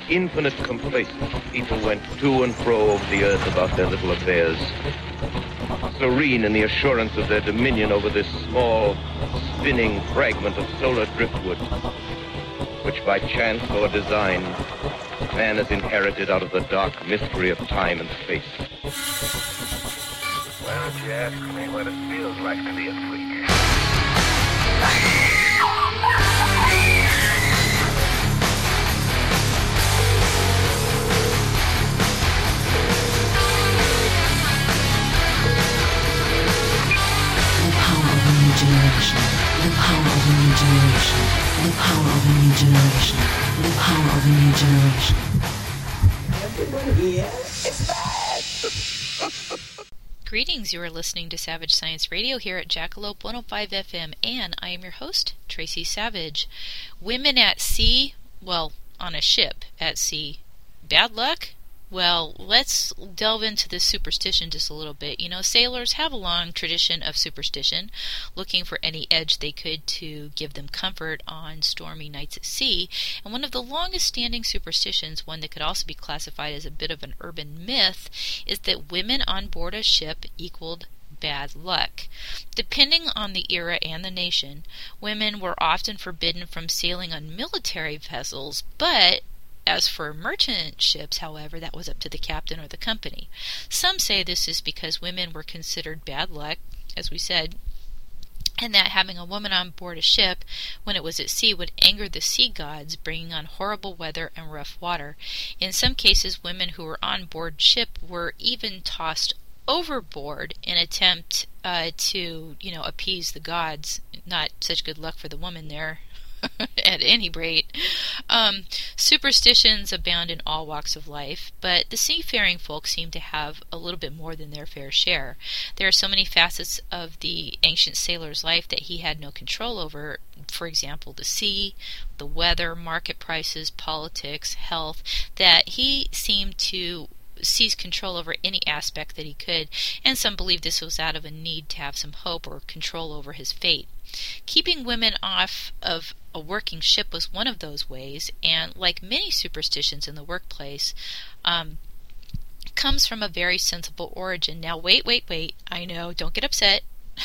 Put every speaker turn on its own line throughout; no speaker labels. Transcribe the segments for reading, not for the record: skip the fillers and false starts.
infinite complacence, people went to and fro over the earth about their little affairs, serene in the assurance of their dominion over this small, spinning fragment of solar driftwood, which by chance or design, man has inherited out of the dark mystery of time and space.
Why don't you ask me what it feels like to be a freak?
The power of a new generation. The power of a new generation. The power of a new generation. The power of a new generation.
Everybody here, it's bad.
Greetings, you are listening to Savage Science Radio here at Jackalope 105 FM, and I am your host, Tracy Savage. Women at sea, well, on a ship at sea, bad luck? Well, let's delve into this superstition just a little bit. You know, sailors have a long tradition of superstition, looking for any edge they could to give them comfort on stormy nights at sea. And one of the longest standing superstitions, one that could also be classified as a bit of an urban myth, is that women on board a ship equaled bad luck. Depending on the era and the nation, women were often forbidden from sailing on military vessels, but as for merchant ships, however, that was up to the captain or the company. Some say this is because women were considered bad luck, as we said, and that having a woman on board a ship when it was at sea would anger the sea gods, bringing on horrible weather and rough water. In some cases, women who were on board ship were even tossed overboard in attempt to, appease the gods. Not such good luck for the woman there. At any rate, superstitions abound in all walks of life, but the seafaring folk seem to have a little bit more than their fair share. There are so many facets of the ancient sailor's life that he had no control over. For example, the sea, the weather, market prices, politics, health, that he seemed to seize control over any aspect that he could, and some believe this was out of a need to have some hope or control over his fate. Keeping women off of a working ship was one of those ways, and like many superstitions in the workplace, comes from a very sensible origin. Now, wait, I know, don't get upset.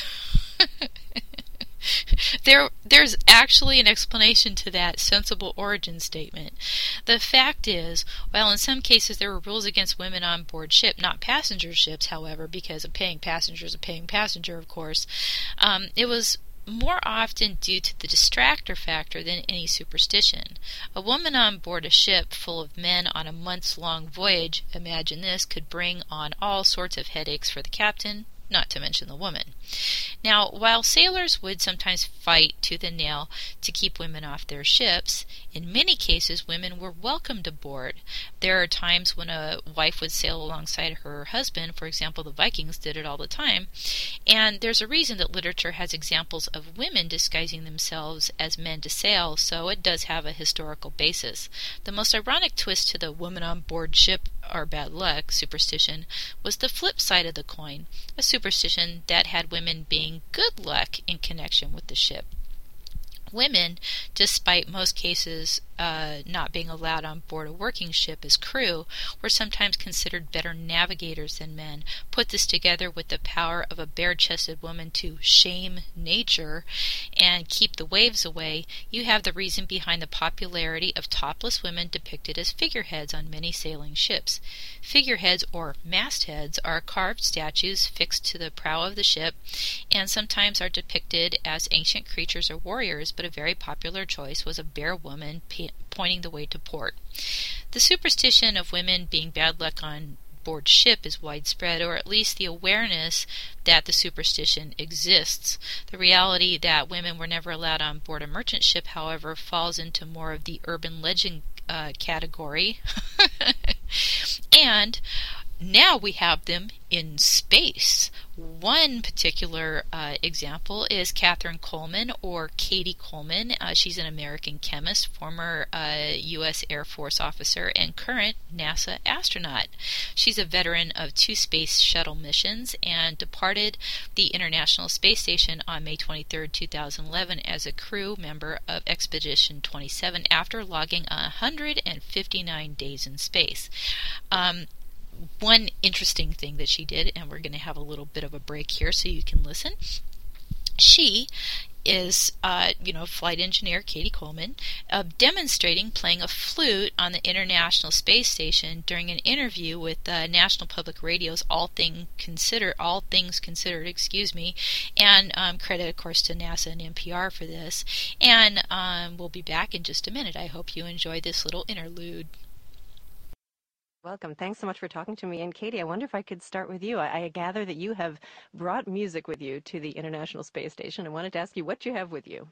There's actually an explanation to that sensible origin statement. The fact is, while in some cases there were rules against women on board ship, not passenger ships, however, because a paying passenger is a paying passenger, of course, it was more often due to the distractor factor than any superstition. A woman on board a ship full of men on a months-long voyage, imagine this, could bring on all sorts of headaches for the captain, not to mention the woman. Now, while sailors would sometimes fight tooth and nail to keep women off their ships, in many cases women were welcomed aboard. There are times when a wife would sail alongside her husband. For example, the Vikings did it all the time. And there's a reason that literature has examples of women disguising themselves as men to sail, so it does have a historical basis. The most ironic twist to the woman on board ship or bad luck superstition was the flip side of the coin, a superstition that had women being good luck in connection with the ship. Women, despite most cases not being allowed on board a working ship as crew, were sometimes considered better navigators than men. Put this together with the power of a bare-chested woman to shame nature and keep the waves away, you have the reason behind the popularity of topless women depicted as figureheads on many sailing ships. Figureheads, or mastheads, are carved statues fixed to the prow of the ship and sometimes are depicted as ancient creatures or warriors, but a very popular choice was a bare woman pointing the way to port. The superstition of women being bad luck on board ship is widespread, or at least the awareness that the superstition exists. The reality that women were never allowed on board a merchant ship, however, falls into more of the urban legend category. And now we have them in space. One particular example is Catherine Coleman, or Katie Coleman. She's an American chemist, former U.S. Air Force officer, and current NASA astronaut. She's a veteran of 2 space shuttle missions and departed the International Space Station on May 23, 2011 as a crew member of Expedition 27 after logging 159 days in space. One interesting thing that she did, and we're going to have a little bit of a break here so you can listen. She is, flight engineer Katie Coleman, demonstrating playing a flute on the International Space Station during an interview with National Public Radio's All Things Considered, and credit, of course, to NASA and NPR for this. And we'll be back in just a minute. I hope you enjoy this little interlude.
Welcome. Thanks so much for talking to me. And Katie, I wonder if I could start with you. I gather that you have brought music with you to the International Space Station. I wanted to ask you what you have with you.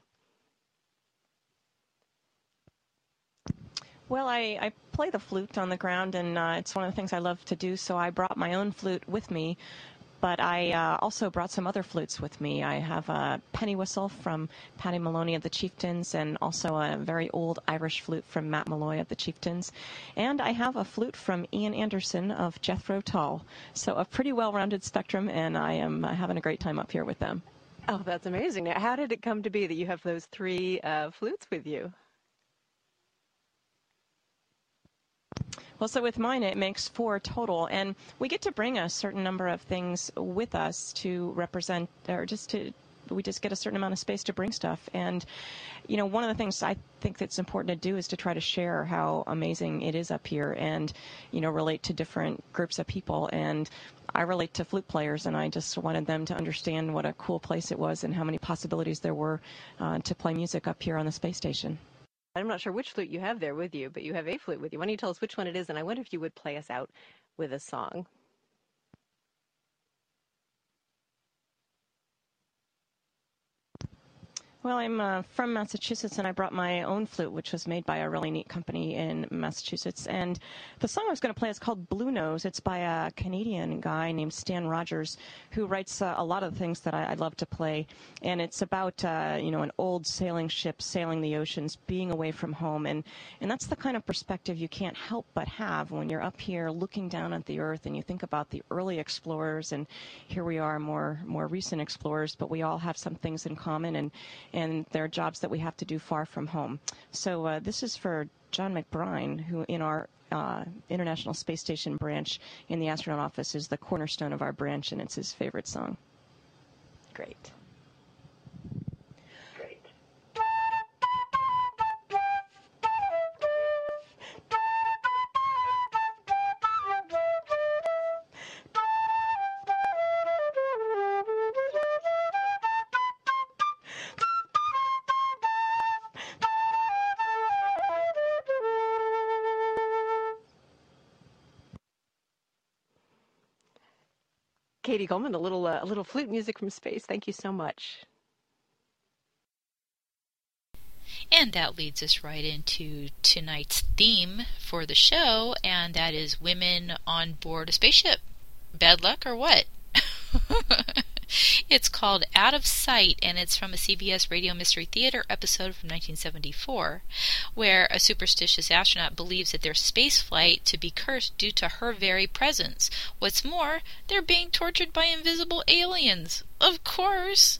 Well, I play the flute on the ground, and it's one of the things I love to do, so I brought my own flute with me. But I also brought some other flutes with me. I have a penny whistle from Paddy Maloney of the Chieftains, and also a very old Irish flute from Matt Malloy of the Chieftains. And I have a flute from Ian Anderson of Jethro Tull. So a pretty well-rounded spectrum, and I am having a great time up here with them.
Oh, that's amazing. Now, how did it come to be that you have those 3 flutes with you?
Well, so with mine, it makes 4 total, and we get to bring a certain number of things with us to represent, or we just get a certain amount of space to bring stuff. And, one of the things I think that's important to do is to try to share how amazing it is up here and, relate to different groups of people. And I relate to flute players, and I just wanted them to understand what a cool place it was and how many possibilities there were to play music up here on the space station.
I'm not sure which flute you have there with you, but you have a flute with you. Why don't you tell us which one it is, and I wonder if you would play us out with a song.
Well, I'm from Massachusetts, and I brought my own flute, which was made by a really neat company in Massachusetts. And the song I was going to play is called Blue Nose. It's by a Canadian guy named Stan Rogers, who writes a lot of the things that I love to play. And it's about, an old sailing ship sailing the oceans, being away from home. And that's the kind of perspective you can't help but have when you're up here looking down at the earth and you think about the early explorers. And here we are, more recent explorers, but we all have some things in common. And there are jobs that we have to do far from home. So this is for John McBride, who in our International Space Station branch in the astronaut office is the cornerstone of our branch, and it's his favorite song.
Great. Katie Coleman, a little flute music from space. Thank you so much.
And that leads us right into tonight's theme for the show, and that is women on board a spaceship. Bad luck or what? It's called Out of Sight, and it's from a CBS Radio Mystery Theater episode from 1974, where a superstitious astronaut believes that their space flight to be cursed due to her very presence. What's more, they're being tortured by invisible aliens. Of course!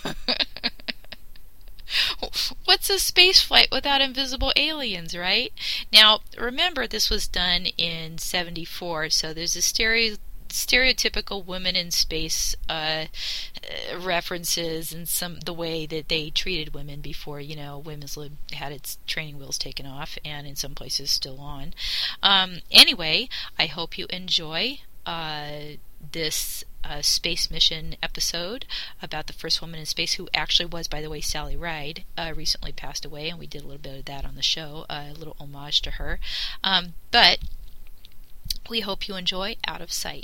What's a space flight without invisible aliens, right? Now, remember, this was done in 74, so there's a stereotypical women in space references and the way that they treated women before, women's lib had its training wheels taken off, and in some places still on. Anyway, I hope you enjoy this space mission episode about the first woman in space, who actually was, by the way, Sally Ride, recently passed away, and we did a little bit of that on the show, a little homage to her. But we hope you enjoy Out of Sight.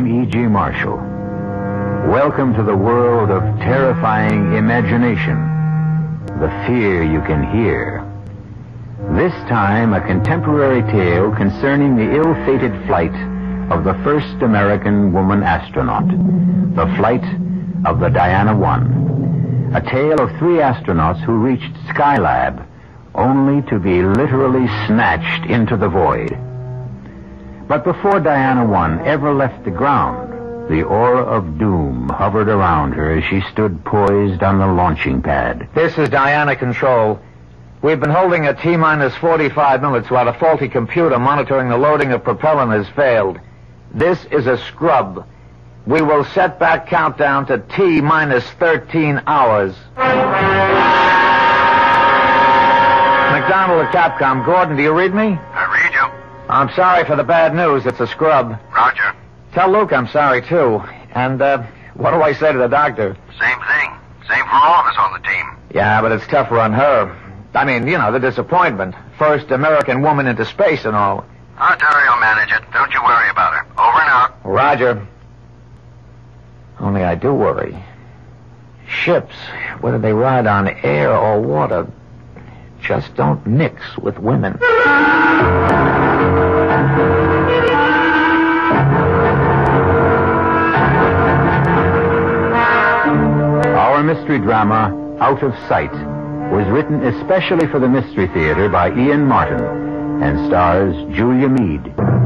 I'm E.G. Marshall. Welcome to the world of terrifying imagination, the fear you can hear. This time, a contemporary tale concerning the ill-fated flight of the first American woman astronaut, the flight of the Diana I. A tale of 3 astronauts who reached Skylab only to be literally snatched into the void. But before Diana I ever left the ground, the aura of doom hovered around her as she stood poised on the launching pad.
This is Diana Control. We've been holding at T-minus 45 minutes while a faulty computer monitoring the loading of propellant has failed. This is a scrub. We will set back countdown to T-minus 13 hours. McDonald at Capcom. Gordon, do you read me?
I read you.
I'm sorry for the bad news. It's a scrub.
Roger.
Tell Luke I'm sorry, too. And, what do I say to the doctor?
Same thing. Same for all of us on the team.
Yeah, but it's tougher on her. I mean, you know, the disappointment. First American woman into space and all.
Terry will manage it. Don't you worry about her. Over and out.
Roger. Only I do worry. Ships, whether they ride on air or water, just don't mix with women.
Our mystery drama, Out of Sight, was written especially for the Mystery Theater by Ian Martin and stars Julia Mead.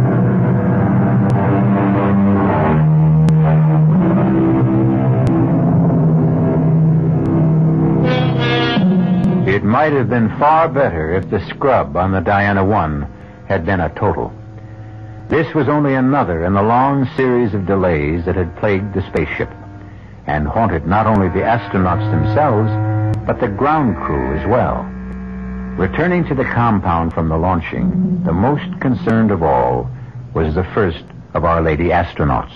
It might have been far better if the scrub on the Diana I had been a total. This was only another in the long series of delays that had plagued the spaceship and haunted not only the astronauts themselves, but the ground crew as well. Returning to the compound from the launching, the most concerned of all was the first of Our Lady astronauts.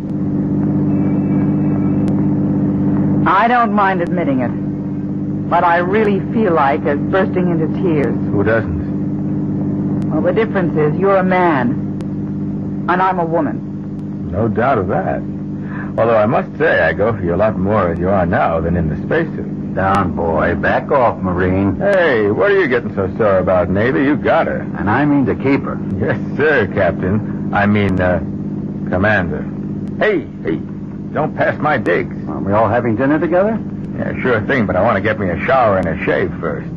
I don't mind admitting it, but I really feel like bursting into tears.
Who doesn't?
Well, the difference is you're a man, and I'm a woman.
No doubt of that. Although I must say I go for you a lot more as you are now than in the spacesuit.
Down, boy. Back off, Marine.
Hey, what are you getting so sore about, Navy? You got her.
And I mean to keep her.
Yes, sir, Captain. I mean, Commander. Hey, don't pass my digs.
Are we all having dinner together?
Yeah, sure thing, but I want to get me a shower and a shave first.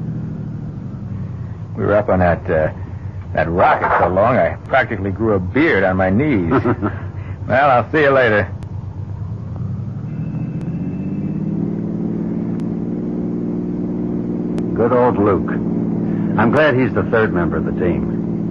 We were up on that rocket so long I practically grew a beard on my knees. Well, I'll see you later.
Good old Luke. I'm glad he's the 3rd member of the team.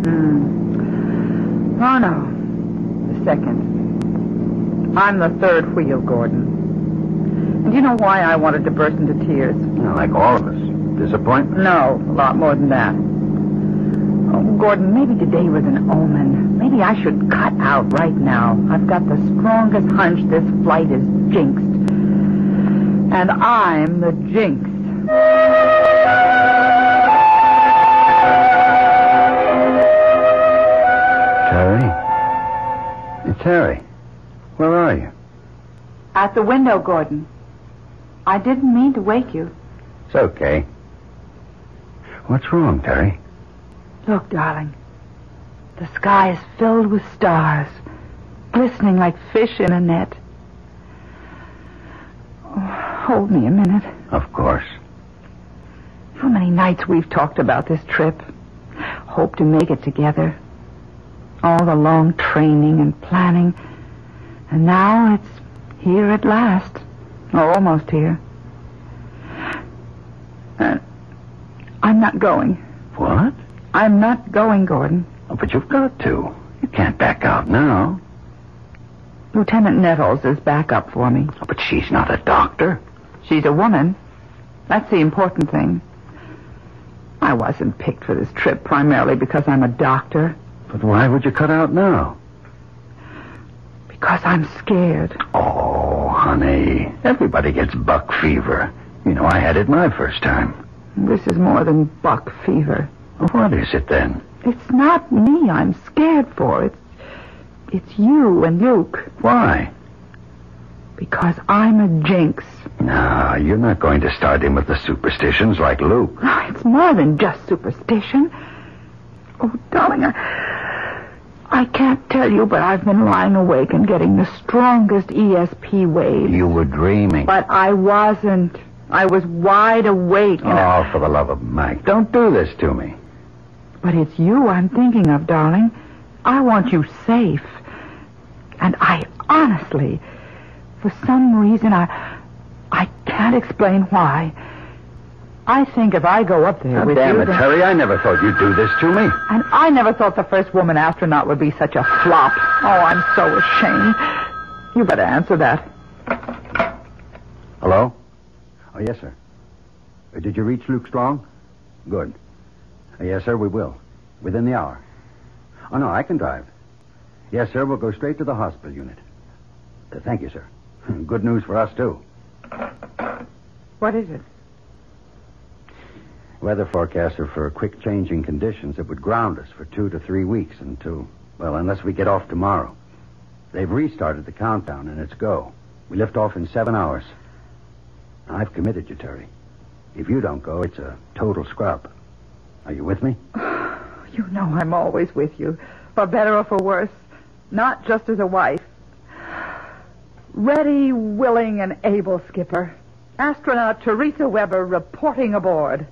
Oh, no. The 2nd. I'm the 3rd wheel, Gordon. And do you know why I wanted to burst into tears?
Like all of us. Disappointment?
No, a lot more than that. Oh, Gordon, maybe today was an omen. Maybe I should cut out right now. I've got the strongest hunch this flight is jinxed. And I'm the jinx.
Terry? Terry, where are you?
At the window, Gordon. I didn't mean to wake you.
It's okay. What's wrong, Terry?
Look, darling. The sky is filled with stars, glistening like fish in a net. Oh, hold me a minute.
Of course.
How many nights we've talked about this trip. Hope to make it together. All the long training and planning. And now it's here at last. Or almost here. I'm not going.
What?
I'm not going, Gordon.
Oh, but you've got to. You can't back out now.
Lieutenant Nettles is back up for me.
Oh, but she's not a doctor.
She's a woman. That's the important thing. I wasn't picked for this trip primarily because I'm a doctor.
But why would you cut out now?
Because I'm scared.
Oh, honey. Everybody gets buck fever. You know, I had it my first time.
This is more than buck fever.
What is it then?
It's not me I'm scared for. It's you and Luke.
Why?
Because I'm a jinx.
No, you're not going to start in with the superstitions like Luke.
Oh, it's more than just superstition. Oh, darling, I can't tell you, but I've been lying awake and getting the strongest ESP waves.
You were dreaming.
But I wasn't. I was wide awake.
Oh, for the love of Mike, don't do this to me.
But it's you I'm thinking of, darling. I want you safe. And I honestly, for some reason, I can't explain why, I think if I go up there with
damn
you...
it, Terry, I never thought you'd do this to me.
And I never thought the first woman astronaut would be such a flop. Oh, I'm so ashamed. You better answer that.
Hello? Oh, yes, sir. Did you reach Luke Strong? Good. Yes, sir, we will. Within the hour. Oh, no, I can drive. Yes, sir, we'll go straight to the hospital unit. Thank you, sir. Good news for us, too.
What is it?
Weather forecasts are for quick changing conditions that would ground us for 2 to 3 weeks unless we get off tomorrow. They've restarted the countdown, and it's go. We lift off in 7 hours. I've committed you, Terry. If you don't go, it's a total scrub. Are you with me?
You know I'm always with you, for better or for worse. Not just as a wife. Ready, willing, and able, Skipper. Astronaut Teresa Weber reporting aboard.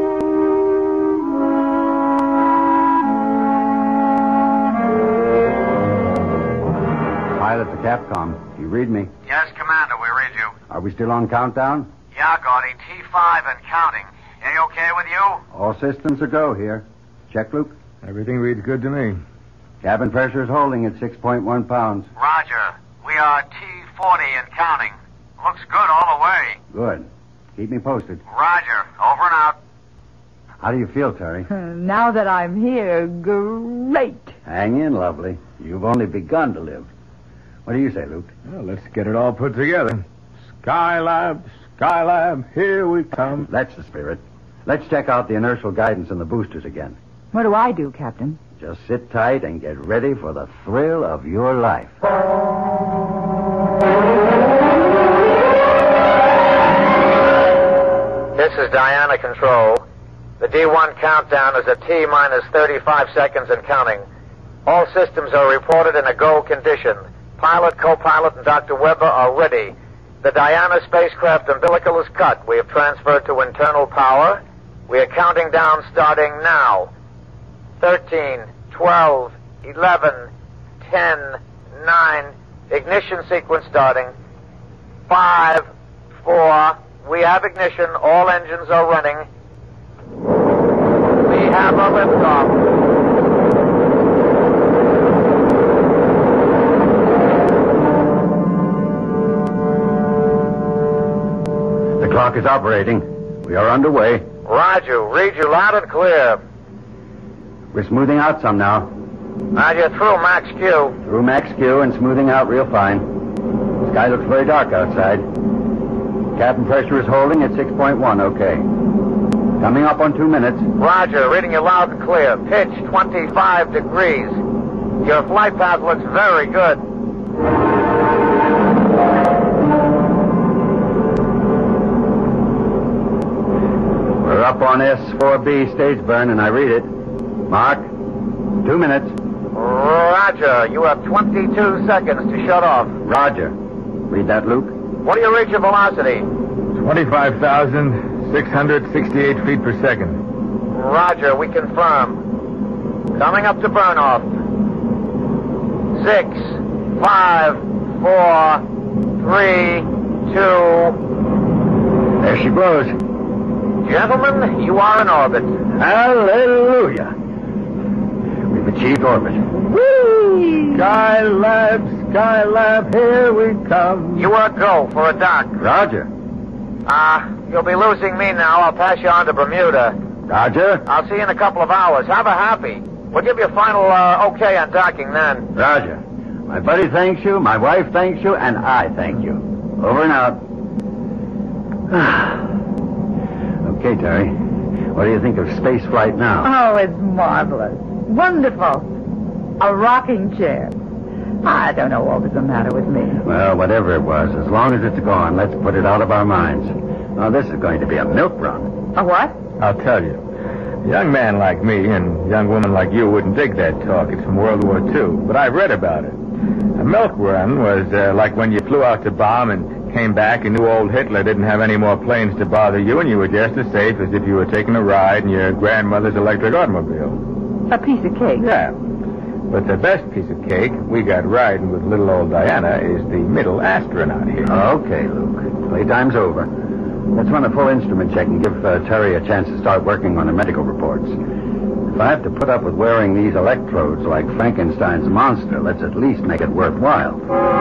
Pilot to Capcom. You read me?
Yes, Commander, we read you.
Are we still on countdown?
Yeah, Gordy, T5 and counting. Any okay with you?
All systems are go here. Check, Luke?
Everything reads good to me.
Cabin pressure is holding at 6.1 pounds.
Roger. We are T40 and counting. Looks good all the way.
Good. Keep me posted.
Roger. Over and out.
How do you feel, Terry?
Now that I'm here, great.
Hang in, lovely. You've only begun to live. What do you say, Luke?
Well, let's get it all put together. Skylab, here we come.
That's the spirit. Let's check out the inertial guidance and the boosters again.
What do I do, Captain?
Just sit tight and get ready for the thrill of your life.
This is Diana Control. The D1 countdown is at T-minus 35 seconds and counting. All systems are reported in a go condition. Pilot, co-pilot, and Dr. Weber are ready. The Diana spacecraft umbilical is cut. We have transferred to internal power. We are counting down starting now. 13, 12, 11, 10, 9. Ignition sequence starting. 5, 4. We have ignition. All engines are running. We have a liftoff.
The clock is operating. We are underway.
Roger. Read you loud and clear.
We're smoothing out some now.
Roger. Through Max Q.
Through Max Q and smoothing out real fine. The sky looks very dark outside. Cabin pressure is holding at 6.1, okay. Coming up on 2 minutes.
Roger. Reading you loud and clear. Pitch 25 degrees. Your flight path looks very good.
We're up on S4B stage burn, and I read it. Mark, 2 minutes.
Roger. You have 22 seconds to shut off.
Roger. Read that, Luke.
What do you reach your velocity?
25,668 feet per second.
Roger. We confirm. Coming up to burn off. 6, 5, 4, 3, 2.
There she blows.
Gentlemen, you are in orbit.
Hallelujah. We've achieved orbit.
Whee! Skylab, here we come.
You are go for a dock.
Roger.
You'll be losing me now. I'll pass you on to Bermuda.
Roger.
I'll see you in a couple of hours. Have a happy. We'll give you a final okay on docking then.
Roger. My buddy thanks you, my wife thanks you, and I thank you. Over and out. Okay, Terry. What do you think of space flight now?
Oh, it's marvelous. Wonderful. A rocking chair. I don't know what was the matter with me.
Well, whatever it was, as long as it's gone, let's put it out of our minds. Now, this is going to be a milk run.
A what?
I'll tell you. A young man like me and a young woman like you wouldn't dig that talk. It's from World War II. But I've read about it. A milk run was like when you flew out to bomb and came back and knew old Hitler didn't have any more planes to bother you, and you were just as safe as if you were taking a ride in your grandmother's electric automobile.
A piece of cake?
Yeah. But the best piece of cake we got riding with little old Diana is the middle astronaut here.
Okay, Luke. Playtime's over. Let's run a full instrument check and give Terry a chance to start working on the medical reports. If I have to put up with wearing these electrodes like Frankenstein's monster, let's at least make it worthwhile.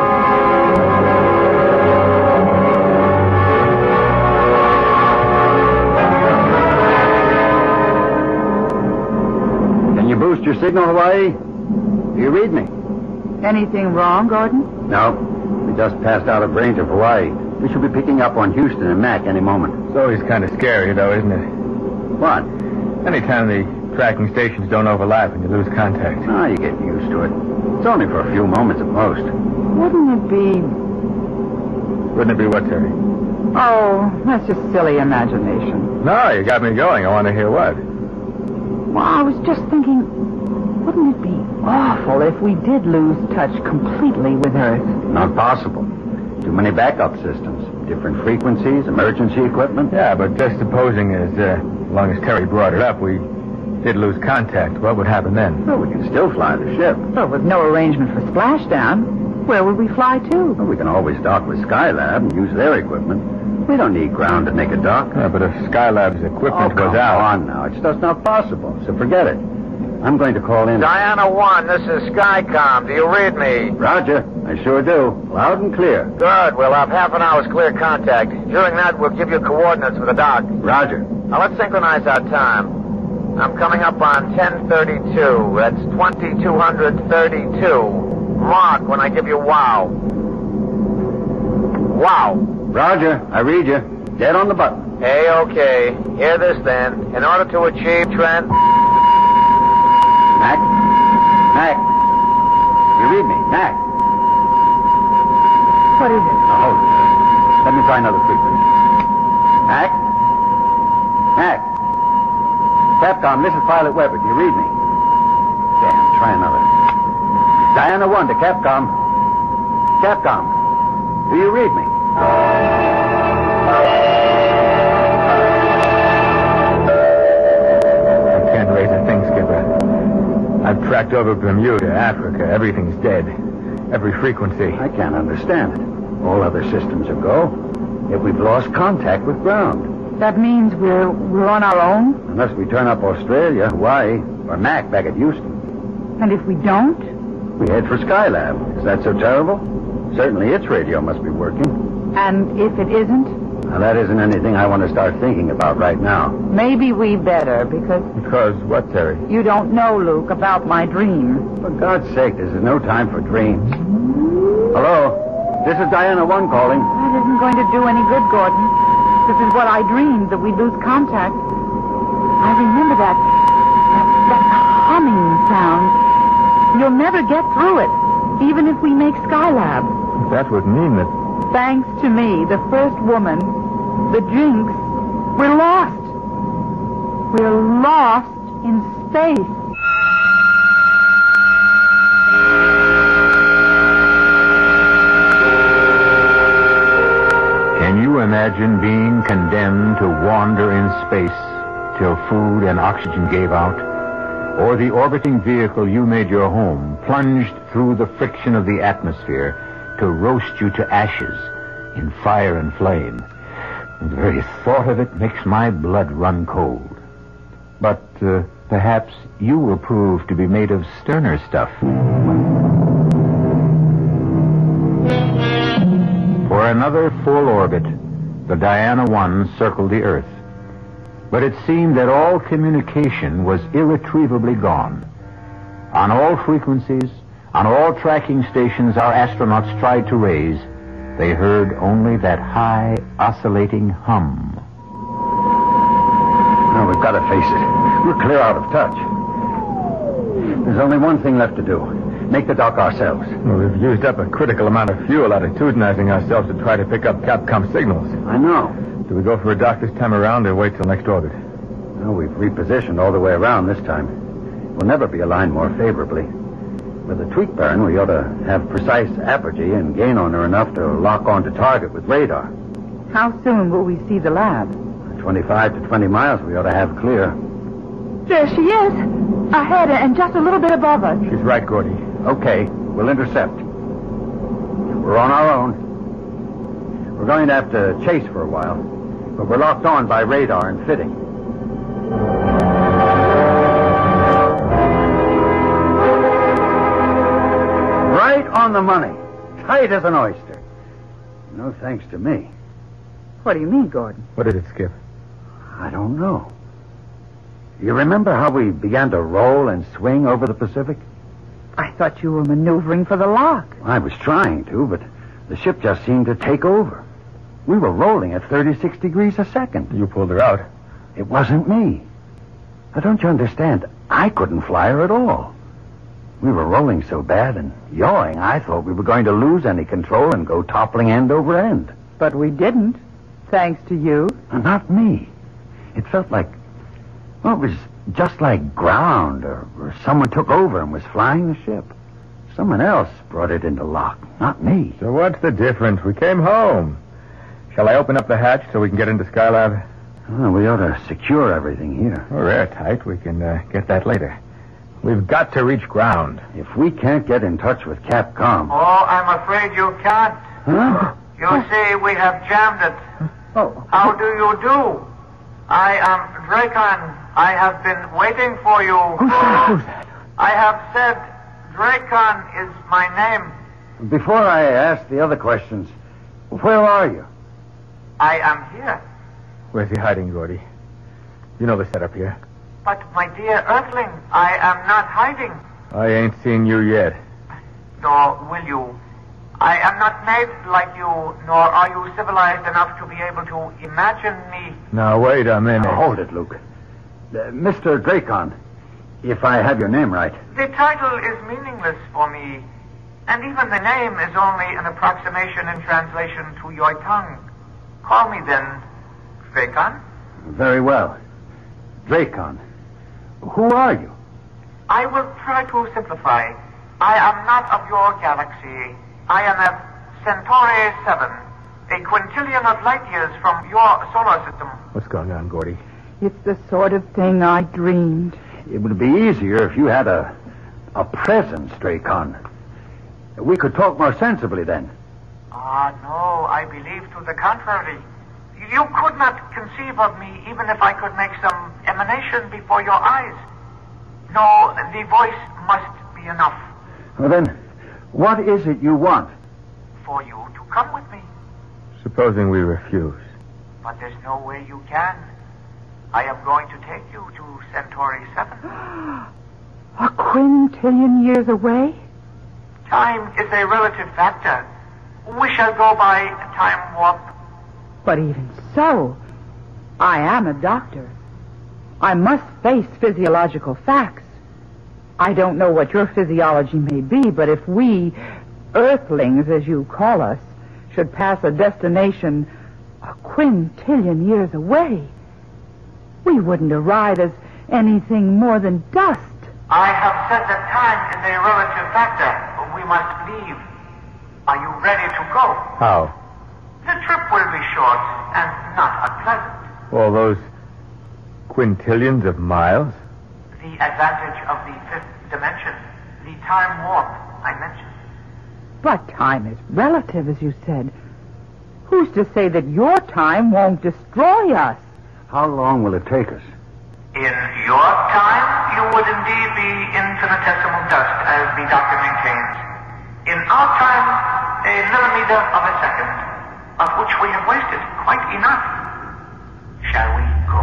Can you boost your signal, Hawaii? Do you read me?
Anything wrong, Gordon?
No. We just passed out of range of Hawaii. We should be picking up on Houston and Mac any moment.
It's always kind of scary, though, isn't it?
What?
Anytime the tracking stations don't overlap and you lose contact.
Oh, you get used to it. It's only for a few moments at most.
Wouldn't it be...
Wouldn't it be what, Terry?
Oh, that's just silly imagination.
No, you got me going. I want to hear what.
Well, I was just thinking, wouldn't it be awful if we did lose touch completely with Earth?
Not possible. Too many backup systems. Different frequencies, emergency equipment.
Yeah, but just supposing as long as Terry brought it up, we did lose contact, what would happen then?
Well, we can still fly the ship.
Well, with no arrangement for splashdown, where would we fly to?
Well, we can always dock with Skylab and use their equipment. We don't need ground to make a dock.
Yeah, but if Skylab's equipment was out...
Come on now. It's just not possible, so forget it. I'm going to call in...
Diana 1, this is Skycom. Do you read me?
Roger. I sure do. Loud and clear.
Good. We'll have half an hour's clear contact. During that, we'll give you coordinates for the dock.
Roger.
Now, let's synchronize our time. I'm coming up on 10:32. That's 2232. Mark when I give you wow. Wow.
Roger. I read you. Dead on the button.
Hey, okay. Hear this, then. In order to achieve trend...
Mac? Mac? You read me? Mac?
What is it?
Now, hold it. Let me try another frequency. Mac? Mac? Capcom, this is Pilot Weber. Do you read me? Damn, try another. Diana 1 to Capcom. Capcom, do you read me?
I can't raise a thing, Skipper. I've tracked over Bermuda, Africa. Everything's dead. Every frequency.
I can't understand it. All other systems are go. Yet we've lost contact with ground.
That means we're on our own?
Unless we turn up Australia, Hawaii, or Mac back at Houston.
And if we don't?
We head for Skylab. Is that so terrible? Certainly its radio must be working.
And if it isn't?
Now, that isn't anything I want to start thinking about right now.
Maybe we better, because...
Because what, Terry?
You don't know, Luke, about my dream.
For God's sake, this is no time for dreams. Hello? This is Diana 1 calling.
That isn't going to do any good, Gordon. This is what I dreamed, that we'd lose contact. I remember that humming sound. You'll never get through it, even if we make Skylab.
That would mean that...
Thanks to me, the first woman, the Jinx, we're lost. We're lost in space.
Can you imagine being condemned to wander in space till food and oxygen gave out? Or the orbiting vehicle you made your home plunged through the friction of the atmosphere to roast you to ashes in fire and flame? The very thought of it makes my blood run cold. But perhaps you will prove to be made of sterner stuff. For another full orbit, the Diana 1 circled the Earth. But it seemed that all communication was irretrievably gone. On all frequencies, on all tracking stations our astronauts tried to raise, they heard only that high, oscillating hum.
No, we've got to face it. We're clear out of touch. There's only one thing left to do. make the dock ourselves.
Well, we've used up a critical amount of fuel attitudinizing ourselves to try to pick up Capcom signals.
I know.
Do we go for a dock this time around or wait till next orbit?
Well, we've repositioned all the way around this time. We'll never be aligned more favorably. With the tweak burn, we ought to have precise apogee and gain on her enough to lock onto target with radar.
How soon will we see the lab?
25 to 20 miles we ought to have clear.
There she is. Ahead and just a little bit above us.
She's right, Gordy.
Okay, we'll intercept. We're on our own. We're going to have to chase for a while, but we're locked on by radar and fitting. Right on the money. Tight as an oyster. No thanks to me.
What do you mean, Gordon?
What is it, Skip?
I don't know. You remember how we began to roll and swing over the Pacific?
I thought you were maneuvering for the lock.
I was trying to, but the ship just seemed to take over. We were rolling at 36 degrees a second.
You pulled her out.
It wasn't me. Now, don't you understand? I couldn't fly her at all. We were rolling so bad and yawing, I thought we were going to lose any control and go toppling end over end.
But we didn't, thanks to you.
Not me. It felt like, well, it was just like ground, or someone took over and was flying the ship. Someone else brought it into lock, not me.
So what's the difference? We came home. Shall I open up the hatch so we can get into Skylab?
Well, we ought to secure everything here.
We're airtight. We can get that later. We've got to reach ground.
If we can't get in touch with Capcom...
Oh, I'm afraid you can't.
Huh?
You see, we have jammed it.
Oh.
How do you do? I am Dracon. I have been waiting for you.
Who's that?
I have said Dracon is my name.
Before I ask the other questions, where are you?
I am here.
Where's he hiding, Gordy? You know the setup here.
But, my dear Earthling, I am not hiding.
I ain't seen you yet.
Nor will you. I am not made like you, nor are you civilized enough to be able to imagine me.
Now, wait a minute.
Now, hold it, Luke. Mr. Dracon, if I have your name right.
The title is meaningless for me, and even the name is only an approximation in translation to your tongue. Call me then Dracon.
Very well. Dracon. Who are you?
I will try to simplify. I am not of your galaxy. I am of Centauri 7, a quintillion of light years from your solar system.
What's going on, Gordy?
It's the sort of thing I dreamed.
It would be easier if you had a presence, Dracon. We could talk more sensibly then.
No, I believe to the contrary. You could not conceive of me even if I could make some emanation before your eyes. No, the voice must be enough.
Well, then, what is it you want?
For you to come with me.
Supposing we refuse.
But there's no way you can. I am going to take you to Centauri 7.
A quintillion years away?
Time is a relative factor. We shall go by time warp.
But even so, I am a doctor. I must face physiological facts. I don't know what your physiology may be, but if we, Earthlings, as you call us, should pass a destination a quintillion years away, we wouldn't arrive as anything more than dust.
I have said that time is a relative factor. We must leave. Are you ready to go?
How?
The trip will be short and not unpleasant.
All those quintillions of miles?
The advantage of the fifth dimension, the time warp I mentioned.
But time is relative, as you said. Who's to say that your time won't destroy us?
How long will it take us?
In your time, you would indeed be infinitesimal dust, as the doctor maintains. In our time, a millimeter of a second, of which we have wasted quite enough. Shall we go?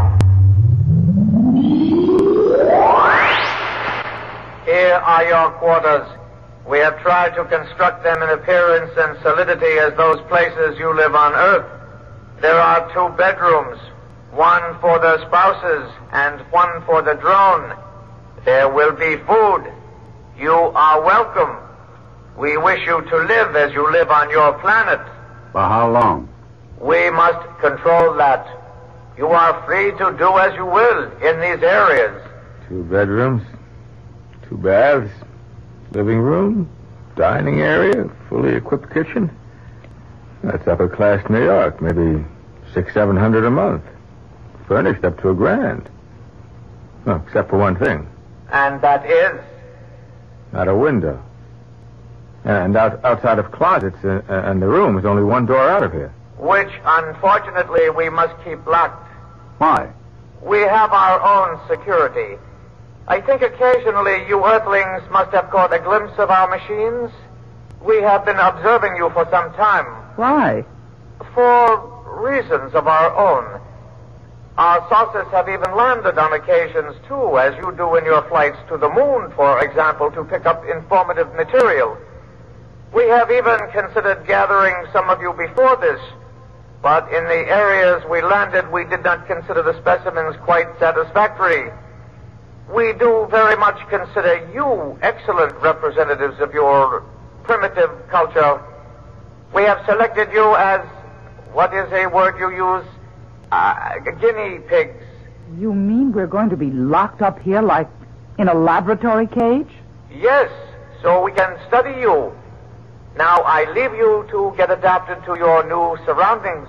Here are your quarters. We have tried to construct them in appearance and solidity as those places you live on Earth. There are 2 bedrooms, one for the spouses and one for the drone. There will be food.
You are welcome. We wish you to live as you live on your planet.
For how long?
We must control that. You are free to do as you will in these areas.
2 bedrooms, 2 baths, living room, dining area, fully equipped kitchen. That's upper class New York, maybe $600-700 a month. Furnished up to $1,000. No, except for one thing.
And that is?
Not a window. And outside of closets and the room is only one door out of here.
Which, unfortunately, we must keep locked.
Why?
We have our own security. I think occasionally you Earthlings must have caught a glimpse of our machines. We have been observing you for some time.
Why?
For reasons of our own. Our saucers have even landed on occasions, too, as you do in your flights to the moon, for example, to pick up informative material. We have even considered gathering some of you before this, but in the areas we landed, we did not consider the specimens quite satisfactory. We do very much consider you excellent representatives of your primitive culture. We have selected you as, what is a word you use? Guinea pigs.
You mean we're going to be locked up here like in a laboratory cage?
Yes, so we can study you. Now I leave you to get adapted to your new surroundings.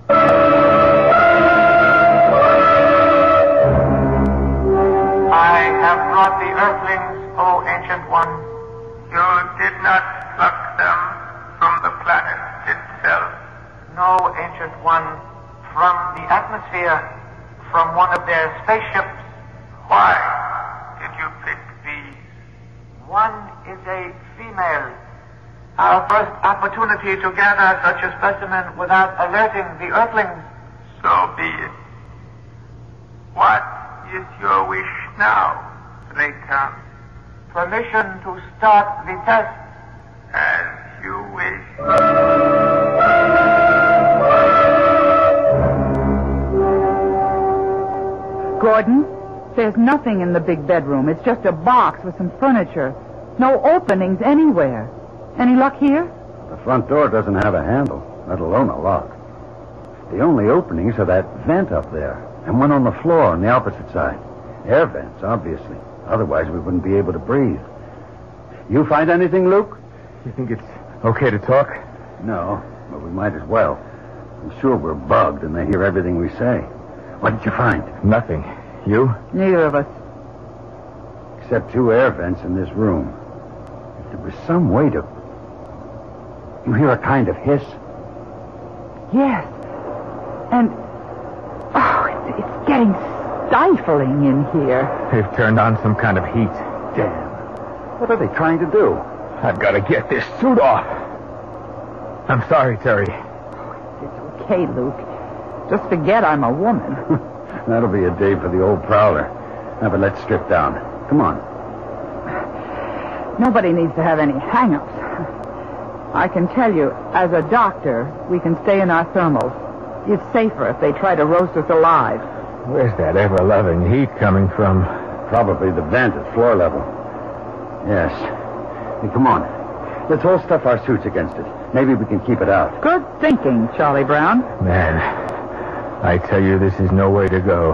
I have brought the Earthlings, O Ancient One.
You did not pluck them from the planet itself.
No, Ancient One. From the atmosphere, from one of their spaceships.
Why did you pick these?
One is a female. Our first opportunity to gather such a specimen without alerting the Earthlings.
So be it. What is your wish now, Raycom?
Permission to start the test.
As you wish.
Gordon, there's nothing in the big bedroom. It's just a box with some furniture. No openings anywhere. Any luck here?
The front door doesn't have a handle, let alone a lock. The only openings are that vent up there and one on the floor on the opposite side. Air vents, obviously. Otherwise, we wouldn't be able to breathe. You find anything, Luke?
You think it's okay to talk?
No, but we might as well. I'm sure we're bugged and they hear everything we say. What did you find?
Nothing. You?
Neither of us.
Except 2 air vents in this room. If there was some way to... You hear a kind of hiss?
Yes. And... Oh, it's getting stifling in here.
They've turned on some kind of heat.
Damn. What are they trying to do?
I've got to get this suit off. I'm sorry, Terry.
It's okay, Luke. Just forget I'm a woman.
That'll be a day for the old prowler. Now, but let's strip down. Come on.
Nobody needs to have any hang-ups. I can tell you, as a doctor, we can stay in our thermals. It's safer if they try to roast us alive.
Where's that ever-loving heat coming from?
Probably the vent at floor level. Yes. Hey, come on. Let's all stuff our suits against it. Maybe we can keep it out.
Good thinking, Charlie Brown.
Man, I tell you, this is no way to go.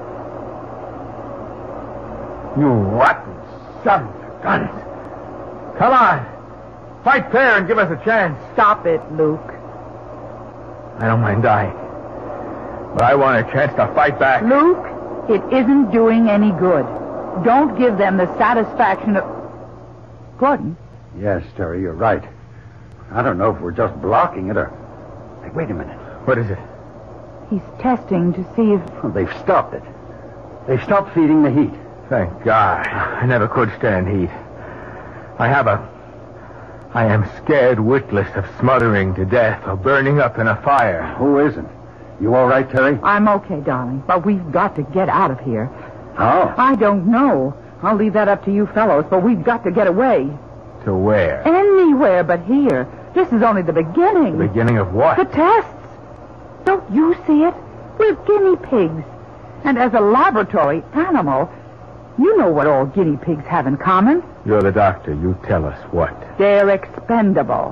You rotten sons of guns. Come on. Fight fair and give us a chance.
Stop it, Luke.
I don't mind dying. But I want a chance to fight back.
Luke, it isn't doing any good. Don't give them the satisfaction of... Gordon?
Yes, Terry, you're right. I don't know if we're just blocking it or... Hey, wait a minute.
What is it?
He's testing to see if...
Oh, they've stopped it. They've stopped feeding the heat.
Thank God. I never could stand heat. I am scared witless of smothering to death or burning up in a fire.
Who isn't? You all right, Terry?
I'm okay, darling, but we've got to get out of here.
How?
I don't know. I'll leave that up to you fellows, but we've got to get away.
To where?
Anywhere but here. This is only the beginning.
The beginning of what?
The tests. Don't you see it? We're guinea pigs. And as a laboratory animal, you know what all guinea pigs have in common.
You're the doctor. You tell us what.
They're expendable.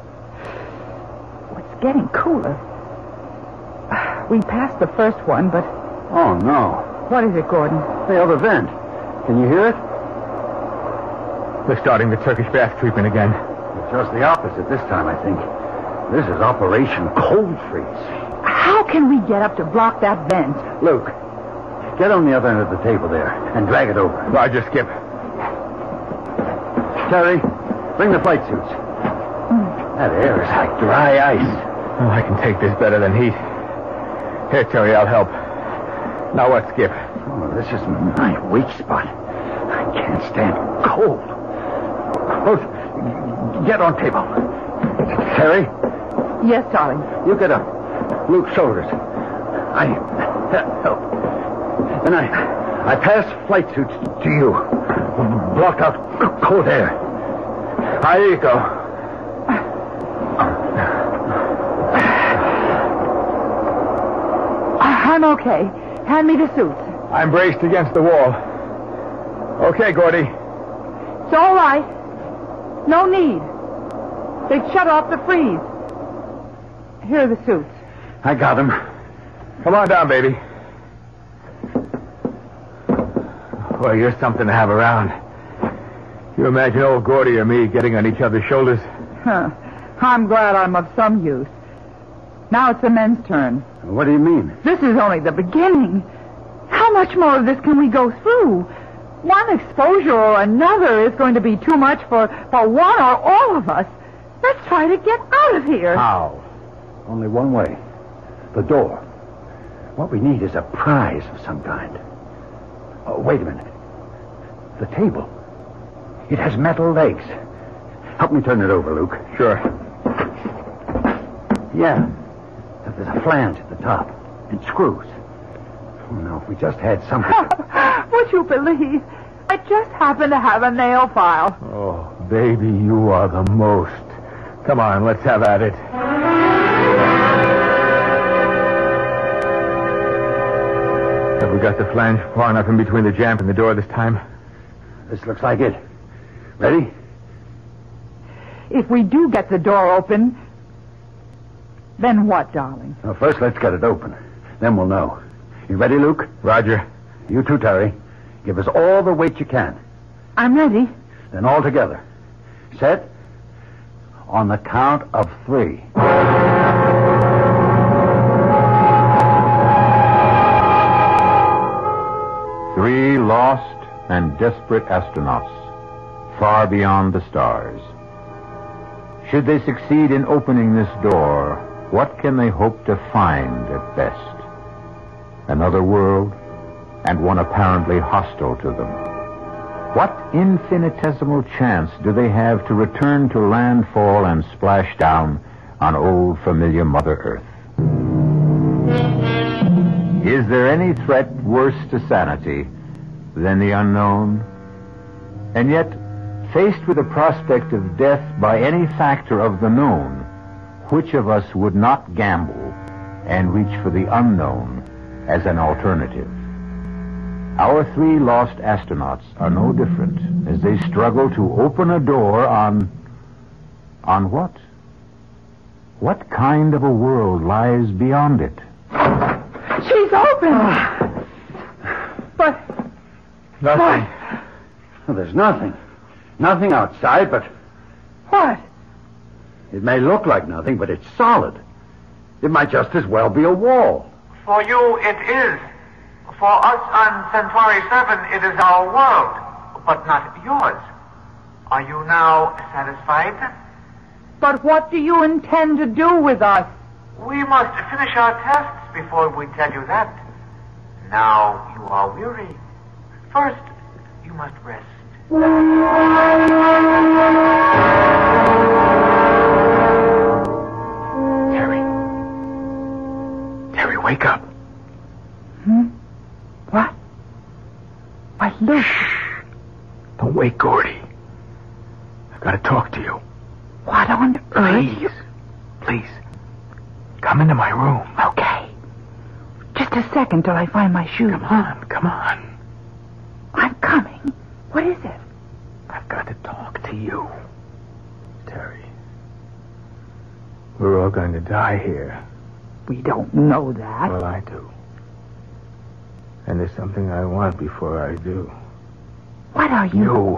It's getting cooler. We passed the first one, but...
Oh, no.
What is it, Gordon?
The other vent. Can you hear it?
We're starting the Turkish bath treatment again.
It's just the opposite this time, I think. This is Operation Cold Freeze.
How can we get up to block that vent?
Luke, get on the other end of the table there and drag it over.
Roger, Skip.
Terry, bring the flight suits. That air is like dry ice.
Oh, I can take this better than heat. Here, Terry, I'll help. Now what, Skip?
Oh, this is my weak spot. I can't stand cold. Both, get on table. Terry?
Yes, darling.
You get up. Luke's shoulders. I help. Then I pass flight suits to you. Block out cold air. There you go.
I'm okay. Hand me the suits.
I'm braced against the wall. Okay, Gordy.
It's all right. No need. They've shut off the freeze. Here are the suits.
I got him.
Come on down, baby. Well, you're something to have around. You imagine old Gordy or me getting on each other's shoulders?
Huh. I'm glad I'm of some use. Now it's the men's turn.
What do you mean?
This is only the beginning. How much more of this can we go through? One exposure or another is going to be too much for one or all of us. Let's try to get out of here.
How? Only one way. The door. What we need is a prize of some kind. Oh, wait a minute. The table. It has metal legs. Help me turn it over, Luke.
Sure.
Yeah. There's a flange at the top. And screws. Oh, no, if we just had something...
Would you believe? I just happen to have a nail file.
Oh, baby, you are the most. Come on, let's have at it. Have we got the flange far enough in between the jamb and the door this time?
This looks like it. Ready?
If we do get the door open, then what, darling?
Well, first, let's get it open. Then we'll know. You ready, Luke?
Roger.
You too, Terry. Give us all the weight you can.
I'm ready.
Then all together. Set? On the count of 3.
Three lost and desperate astronauts, far beyond the stars. Should they succeed in opening this door, what can they hope to find at best? Another world, and one apparently hostile to them. What infinitesimal chance do they have to return to landfall and splash down on old familiar Mother Earth? Is there any threat worse to sanity than the unknown? And yet, faced with the prospect of death by any factor of the known, which of us would not gamble and reach for the unknown as an alternative? Our 3 lost astronauts are no different as they struggle to open a door on what? What kind of a world lies beyond it?
She's open! But...
Nothing.
Well, there's nothing. Nothing outside, but...
What?
It may look like nothing, but it's solid. It might just as well be a wall.
For you, it is. For us on Centauri 7, it is our world, but not yours. Are you now satisfied?
But what do you intend to do with us?
We must finish our tests before we tell you that. Now you are weary. First, you must rest.
Terry, wake up.
What? Why, Luke.
Shh. Don't wake Gordy. I've got to talk to you.
What on earth?
Please. Come into my room.
Okay. Just a second till I find my shoes.
Come on.
I'm coming. What is it?
I've got to to you. Terry, we're all going to die here.
We don't know that.
Well, I do. And there's something I want before I do.
What are you?
You.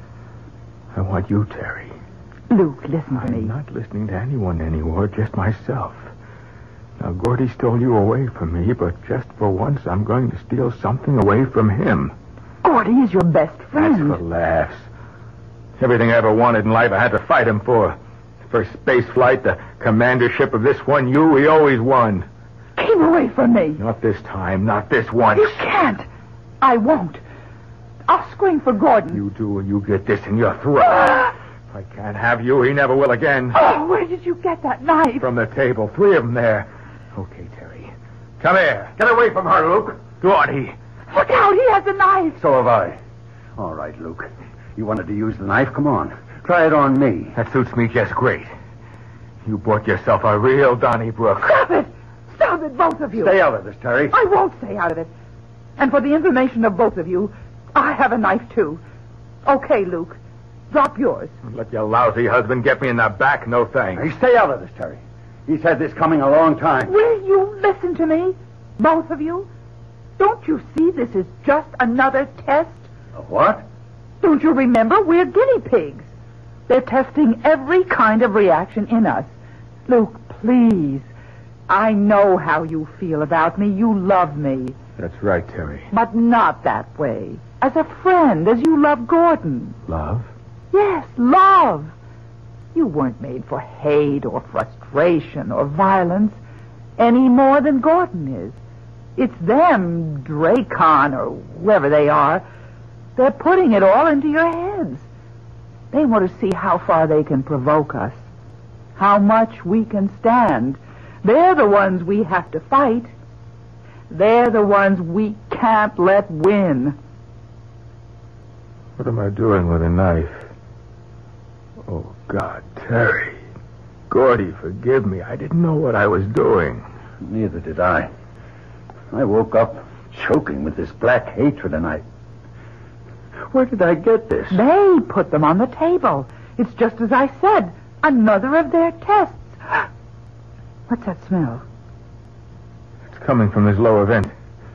I want you, Terry.
Luke, listen to me.
I'm not listening to anyone anymore, just myself. Now, Gordy stole you away from me, but just for once, I'm going to steal something away from him.
Gordy is your best friend.
That's for laughs. Everything I ever wanted in life, I had to fight him for. First space flight, the commandership of this one U, he always won.
Keep away from me.
Not this time, not this once.
You can't. I won't. I'll scream for Gordon.
You do, and you get this in your throat. If I can't have you, he never will again.
Oh, where did you get that knife?
From the table. 3 of them there. Okay, Terry. Come here. Get away from her, Luke. Gordy.
Look out, he has a knife.
So have I. All right, Luke. You wanted to use the knife? Come on. Try it on me.
That suits me just great. You bought yourself a real Donnybrook.
Stop it. Stop it, both of you.
Stay out of this, Terry.
I won't stay out of it. And for the information of both of you, I have a knife, too. Okay, Luke. Drop yours.
Let your lousy husband get me in the back, no thanks.
Hey, stay out of this, Terry. He's had this coming a long time.
Will you listen to me? Both of you? Don't you see this is just another test?
What?
Don't you remember? We're guinea pigs. They're testing every kind of reaction in us. Luke, please. I know how you feel about me. You love me.
That's right, Terry.
But not that way. As a friend, as you love Gordon.
Love?
Yes, love. You weren't made for hate or frustration or violence any more than Gordon is. It's them, Dracon or whoever they are. They're putting it all into your heads. They want to see how far they can provoke us, how much we can stand. They're the ones we have to fight. They're the ones we can't let win.
What am I doing with a knife? Oh, God, Terry. Gordy, forgive me. I didn't know what I was doing.
Neither did I. I woke up choking with this black hatred, and Where did I get this?
They put them on the table. It's just as I said. Another of their tests. What's that smell?
It's coming from this lower vent.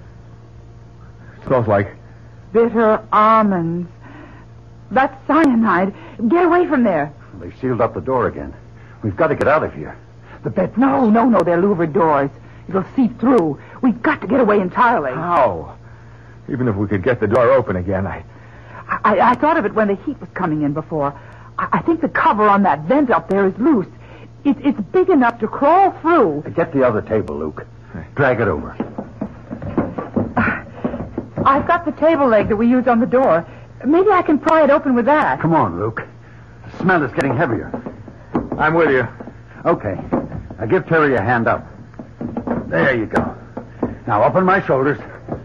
It smells like...
bitter almonds. That's cyanide. Get away from there.
They sealed up the door again. We've got to get out of here. The bed...
No, they're louvered doors. It'll seep through. We've got to get away entirely.
How? Even if we could get the door open again,
I thought of it when the heat was coming in before. I think the cover on that vent up there is loose. It's big enough to crawl through.
Get the other table, Luke. Drag it over.
I've got the table leg that we used on the door. Maybe I can pry it open with that.
Come on, Luke. The smell is getting heavier.
I'm with you.
Okay. Now give Terry a hand up. There you go. Now up on my shoulders.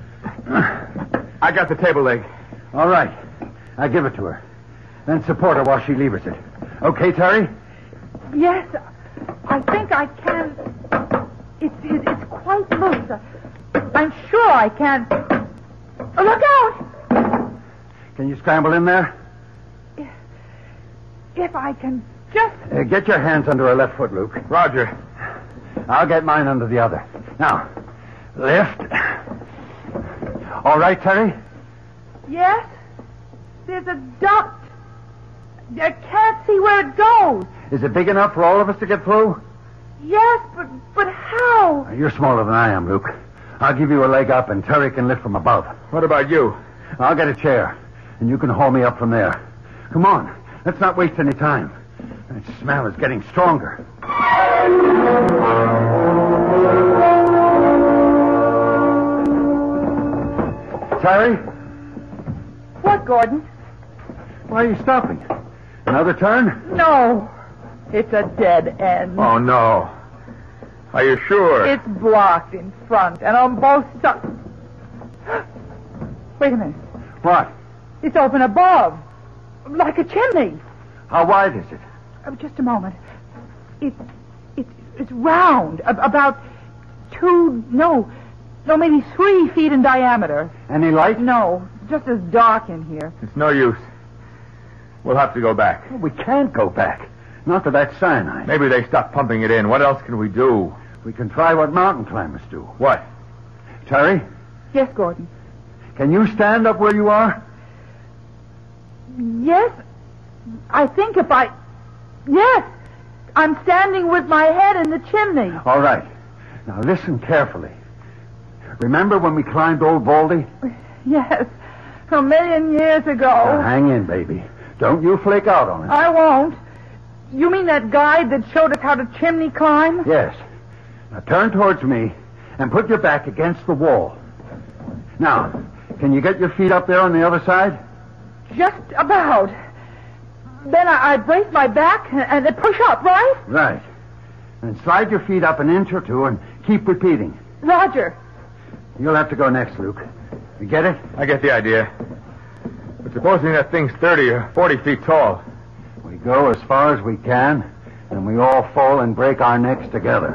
I got the table leg.
All right. Now give it to her. Then support her while she levers it. Okay, Terry?
Yes. I think I can. It's quite loose. I'm sure I can. Oh, look out!
Can you scramble in there?
If I can just...
get your hands under her left foot, Luke.
Roger.
I'll get mine under the other. Now, lift. All right, Terry?
Yes? There's a duct. I can't see where it goes.
Is it big enough for all of us to get through?
Yes, but how?
You're smaller than I am, Luke. I'll give you a leg up, and Terry can lift from above.
What about you?
I'll get a chair, and you can haul me up from there. Come on. Let's not waste any time. That smell is getting stronger. Terry?
What, Gordon?
Why are you stopping? Another turn?
No. It's a dead end.
Oh, no. Are you sure?
It's blocked in front and on both sides. Wait a minute.
What?
It's open above. Like a chimney.
How wide is it?
Just a moment. It's round. About maybe 3 feet in diameter.
Any light?
No. Just as dark in here.
It's no use. We'll have to go back.
We can't go back. Not to that cyanide.
Maybe they stopped pumping it in. What else can we do?
We can try what mountain climbers do.
What?
Terry,
Yes, Gordon.
can you stand up where you are?
Yes. I think if I... Yes. I'm standing with my head in the chimney.
All right. Now listen carefully. Remember when we climbed Old Baldy?
Yes. 1,000,000 years ago.
Now hang in, baby. Don't you flake out on it.
I won't. You mean that guide that showed us how to chimney climb?
Yes. Now turn towards me and put your back against the wall. Now, can you get your feet up there on the other side?
Just about. Then I brace my back and then push up, right?
Right. And slide your feet up an inch or two and keep repeating.
Roger.
You'll have to go next, Luke. You get it?
I get the idea. But supposing that thing's 30 or 40 feet tall.
We go as far as we can, and we all fall and break our necks together.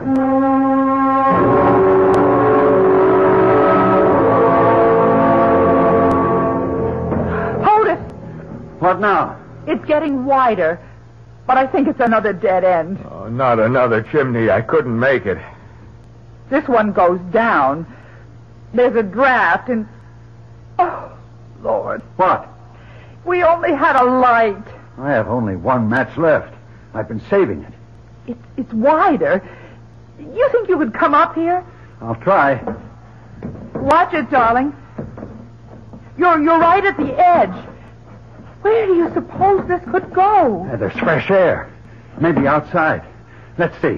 Hold it.
What now?
It's getting wider, but I think it's another dead end.
Oh, not another chimney. I couldn't make it.
This one goes down. There's a draft and... Oh, Lord.
What?
We only had a light.
I have only one match left. I've been saving it.
It's wider. You think you could come up here?
I'll try.
Watch it, darling. You're right at the edge. Where do you suppose this could go?
There's fresh air. Maybe outside. Let's see.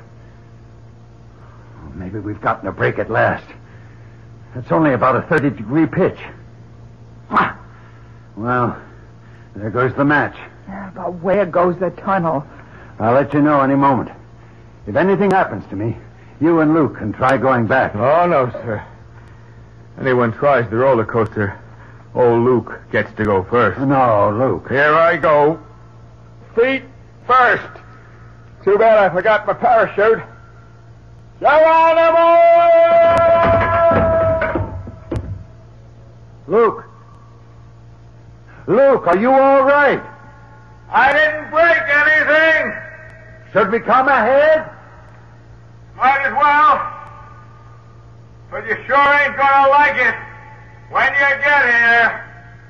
Maybe we've gotten a break at last. It's only about a 30-degree pitch. Ah! Well, there goes the match.
Yeah, but where goes the tunnel?
I'll let you know any moment. If anything happens to me, you and Luke can try going back.
Oh, no, sir. Anyone tries the roller coaster, old Luke gets to go first.
No, Luke.
Here I go. Feet first. Too bad I forgot my parachute. Geronimo!
Luke. Luke, are you all right?
I didn't break anything.
Should we come ahead?
Might as well. But you sure ain't gonna like it when you get here.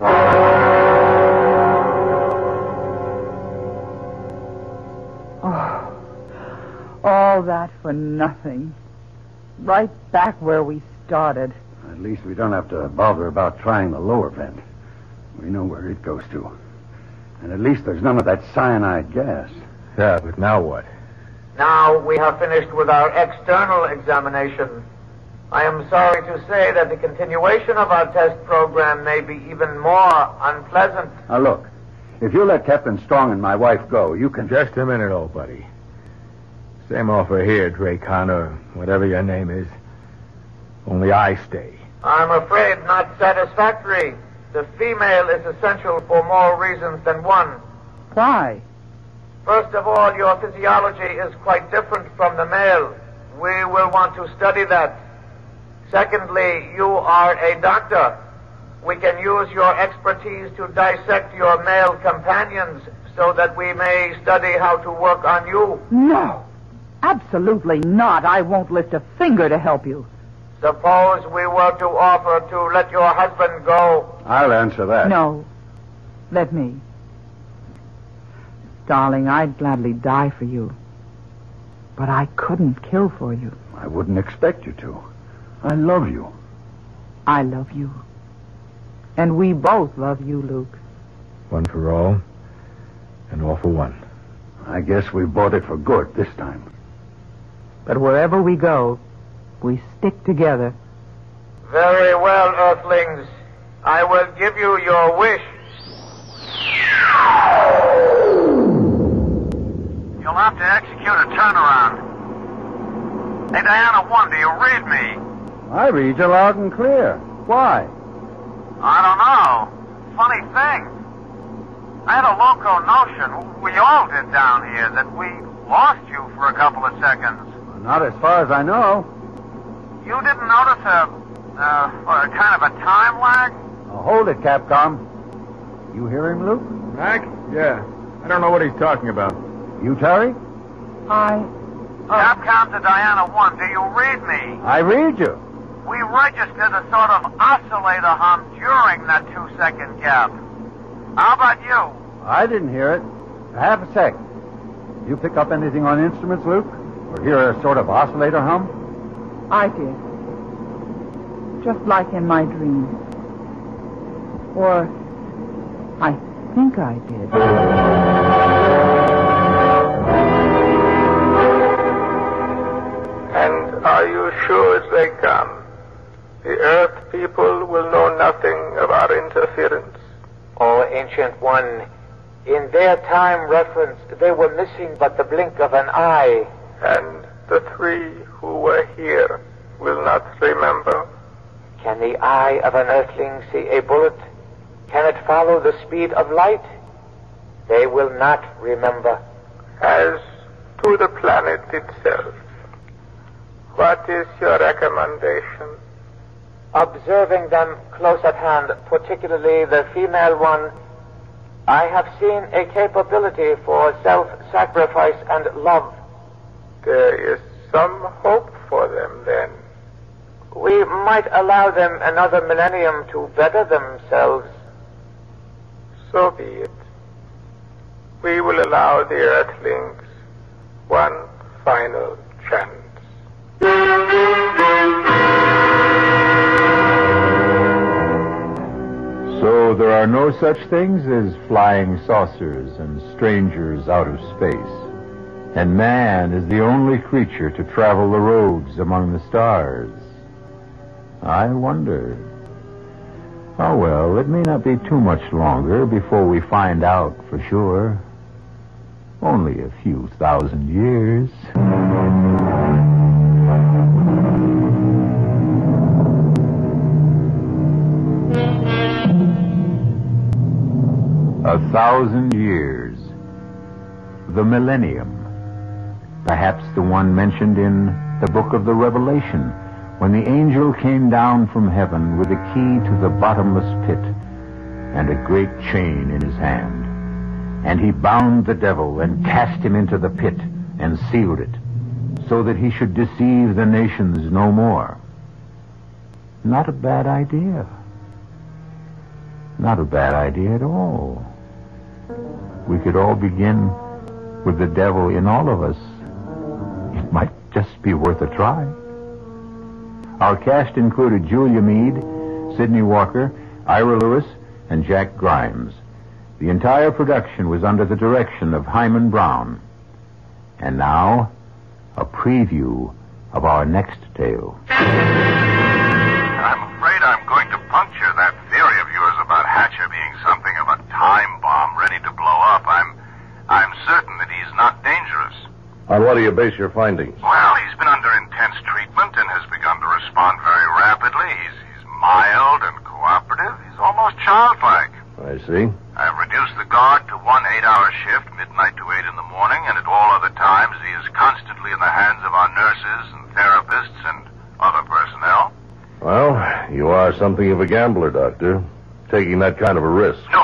Oh, all that for nothing. Right back where we started.
At least we don't have to bother about trying the lower vent. We know where it goes to. And at least there's none of that cyanide gas.
Yeah, but now what?
Now we have finished with our external examination. I am sorry to say that the continuation of our test program may be even more unpleasant.
Now look, if you let Captain Strong and my wife go, you can...
Just a minute, old buddy. Same offer here, Dracon, or whatever your name is. Only I stay.
I'm afraid not satisfactory. The female is essential for more reasons than one.
Why?
First of all, your physiology is quite different from the male. We will want to study that. Secondly, you are a doctor. We can use your expertise to dissect your male companions so that we may study how to work on you.
No, absolutely not. I won't lift a finger to help you.
Suppose we were to offer to let your husband go.
I'll answer that.
No, let me. Darling, I'd gladly die for you. But I couldn't kill for you.
I wouldn't expect you to. I love you.
I love you. And we both love you, Luke.
One for all, and all for one.
I guess we bought it for good this time.
But wherever we go, we stick together.
Very well, Earthlings. I will give you your wish. You'll have to execute a turnaround. Hey, Diana 1, do you read me?
I read you loud and clear. Why?
I don't know. Funny thing. I had a loco notion, we all did down here, that we lost you for a couple of seconds.
Not as far as I know.
You didn't notice a kind of a time lag?
Now, hold it, Capcom. You hear him, Luke?
Mac? Yeah. I don't know what he's talking about.
You, Terry?
Capcom to Diana 1, do you read me?
I read you.
We registered a sort of oscillator hum during that 2-second gap. How about you?
I didn't hear it. Half a sec. Did you pick up anything on instruments, Luke? Or hear a sort of oscillator hum?
I did. Just like in my dreams. Or I think I did.
And are you sure as they come? The Earth people will know nothing of our interference.
O Ancient One, in their time referenced, they were missing but the blink of an eye.
And the three who were here will not remember.
Can the eye of an Earthling see a bullet? Can it follow the speed of light? They will not remember.
As to the planet itself, what is your recommendation?
Observing them close at hand, particularly the female one, I have seen a capability for self-sacrifice and love.
There is some hope for them, then.
We might allow them another millennium to better themselves.
So be it. We will allow the Earthlings one final chance.
So there are no such things as flying saucers and strangers out of space. And man is the only creature to travel the roads among the stars. I wonder. Oh, well, it may not be too much longer before we find out for sure. Only a few thousand years. 1,000 years. The millennium. Perhaps the one mentioned in the book of the Revelation, when the angel came down from heaven with a key to the bottomless pit and a great chain in his hand. And he bound the devil and cast him into the pit and sealed it, so that he should deceive the nations no more. Not a bad idea. Not a bad idea at all. We could all begin with the devil in all of us. It might just be worth a try. Our cast included Julia Mead, Sidney Walker, Ira Lewis, and Jack Grimes. The entire production was under the direction of Hyman Brown. And now, a preview of our next tale.
I'm afraid I'm going to puncture that theory of yours about Hatcher being something of a time bomb ready to blow up. I'm certain that he's not dangerous.
On what do you base your findings?
Well, he's been under intense treatment and has begun to respond very rapidly. He's mild and cooperative. He's almost childlike.
I see.
I've reduced the guard to 1 8-hour shift, midnight to 8 in the morning, and at all other times he is constantly in the hands of our nurses and therapists and other personnel.
Well, you are something of a gambler, Doctor, taking that kind of a risk.
No.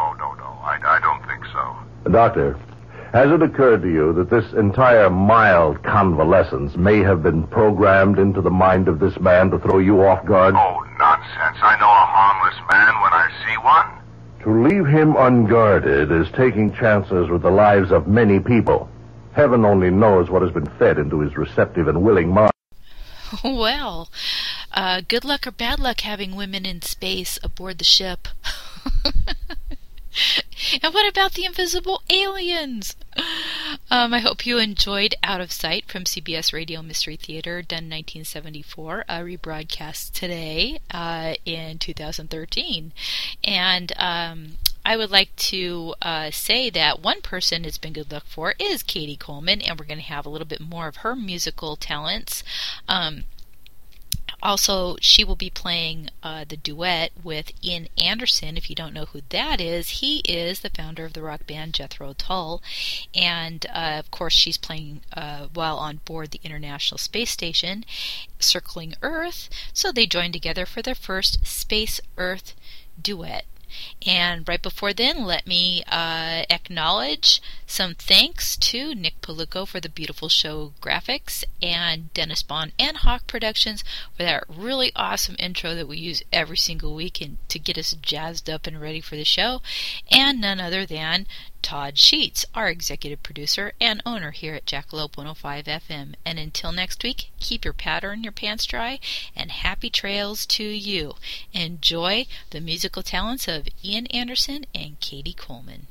I don't think so.
Doctor, has it occurred to you that this entire mild convalescence may have been programmed into the mind of this man to throw you off guard?
Oh, nonsense. I know a harmless man when I see one.
To leave him unguarded is taking chances with the lives of many people. Heaven only knows what has been fed into his receptive and willing mind.
Well, good luck or bad luck having women in space aboard the ship. And what about the invisible aliens? I hope you enjoyed Out of Sight from CBS Radio Mystery Theater, done 1974, rebroadcast today in 2013. And I would like to say that one person it's been good luck for is Katie Coleman, and we're going to have a little bit more of her musical talents. Also, she will be playing the duet with Ian Anderson. If you don't know who that is, he is the founder of the rock band Jethro Tull. And, of course, she's playing while on board the International Space Station, circling Earth. So they joined together for their first Space-Earth duet. And right before then, let me acknowledge some thanks to Nick Palucco for the beautiful show graphics, and Dennis Bond and Hawk Productions for that really awesome intro that we use every single week to get us jazzed up and ready for the show, and none other than Todd Sheets, our executive producer and owner here at Jackalope 105 FM. And until next week, keep your powder in your pants dry, and happy trails to you. Enjoy the musical talents of Ian Anderson and Katie Coleman.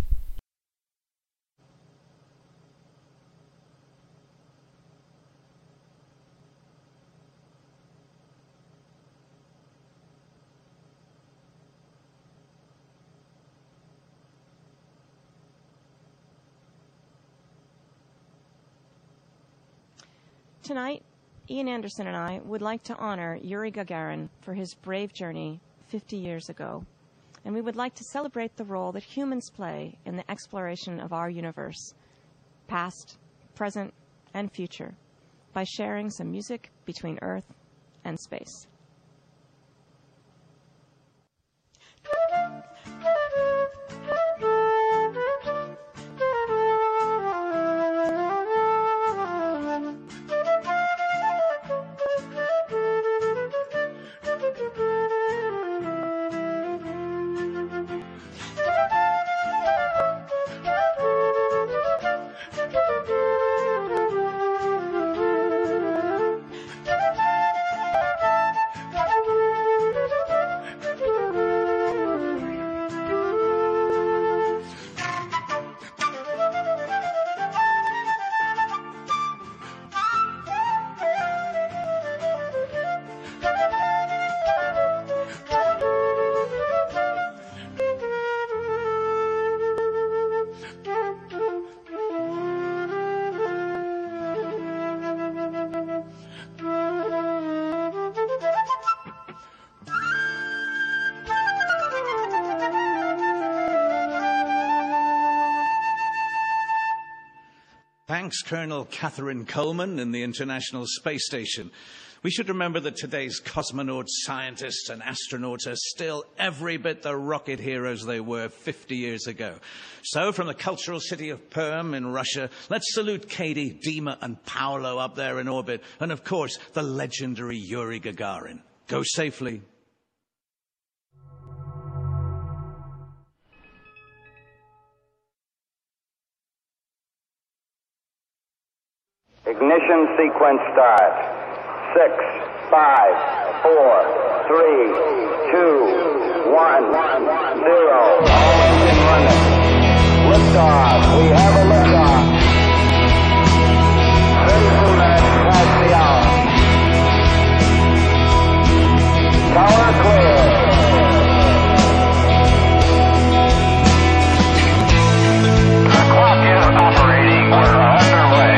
Tonight, Ian Anderson and I would like to honor Yuri Gagarin for his brave journey 50 years ago. And we would like to celebrate the role that humans play in the exploration of our universe, past, present, and future, by sharing some music between Earth and space.
Thanks, Colonel Catherine Coleman in the International Space Station. We should remember that today's cosmonauts, scientists, and astronauts are still every bit the rocket heroes they were 50 years ago. So, from the cultural city of Perm in Russia, let's salute Katie, Dima, and Paolo up there in orbit, and of course, the legendary Yuri Gagarin. Go safely.
Ignition sequence start. 6, 5, 4, 3, 2, 1, 0. All engine running. Liftoff. We have a liftoff. 32 minutes past the hour. Tower clear. The clock is operating. We're underway.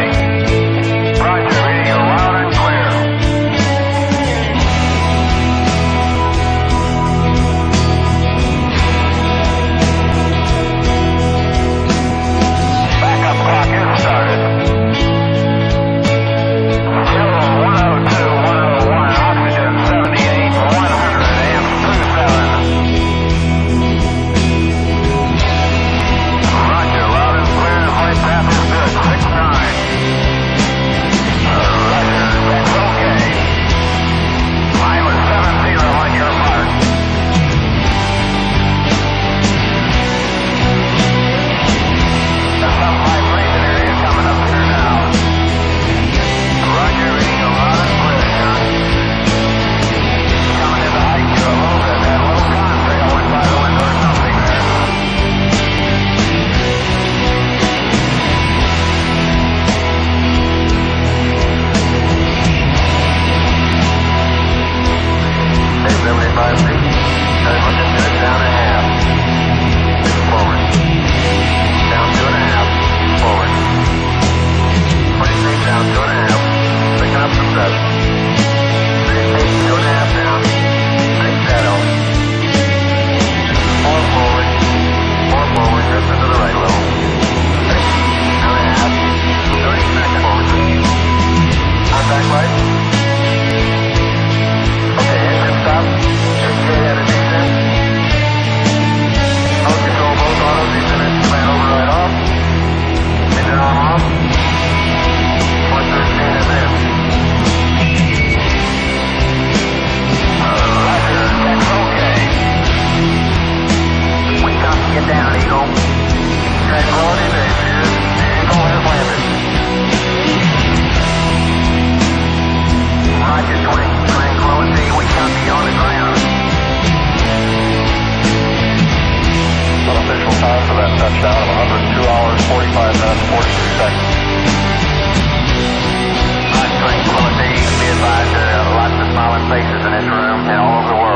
Tranquility, be advised there are lots of smiling faces in this room and all over the world.